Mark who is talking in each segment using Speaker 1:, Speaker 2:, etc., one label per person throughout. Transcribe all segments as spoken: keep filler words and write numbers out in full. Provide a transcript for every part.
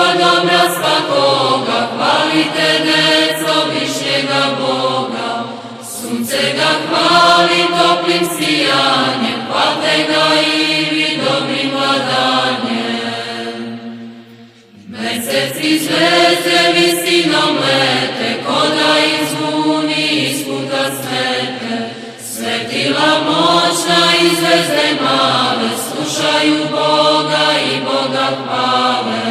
Speaker 1: dobra svakoga, hvalite deco višnjega Boga. Sunce ga hvali toplim sijanjem, hvalte ga i vi dobrim vladanjem. Meseci zvezde visinom lete, ko da izvuni iz puta smete. Svetila moćna i zvezde male, slušaju Boga i Boga hvale.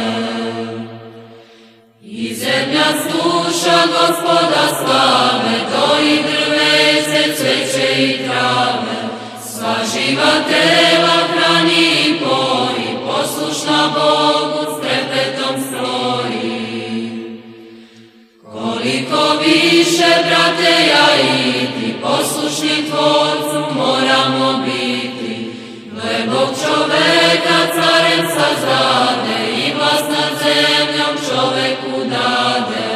Speaker 1: I zemlja sluša Gospoda slave, doji drveće, cveće i trave. Sva živa tela hrani i poji, poslušna Bogu s trepetom stroji. Koliko više, brate, ja i ti, poslušni Tvorcu moramo biti. Gle Bog čoveka carem sazade i vlast nad zemljom čoveku dade.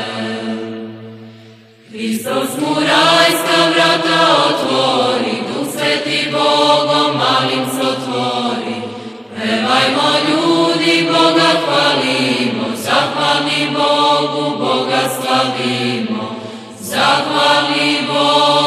Speaker 1: Hristos mu rajska vrata otvori, Duh Sveti Bogom malim sotvori. Pevajmo ljudi, Boga hvalimo, zahvalni Bogu, Boga slavimo. Zahvalni Bogu.